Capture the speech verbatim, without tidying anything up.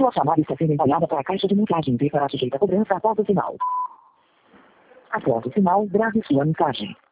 Sua chamada está sendo enviada para a caixa de mensagens e será sujeita a cobrança após o sinal. Após o sinal, grave sua mensagem.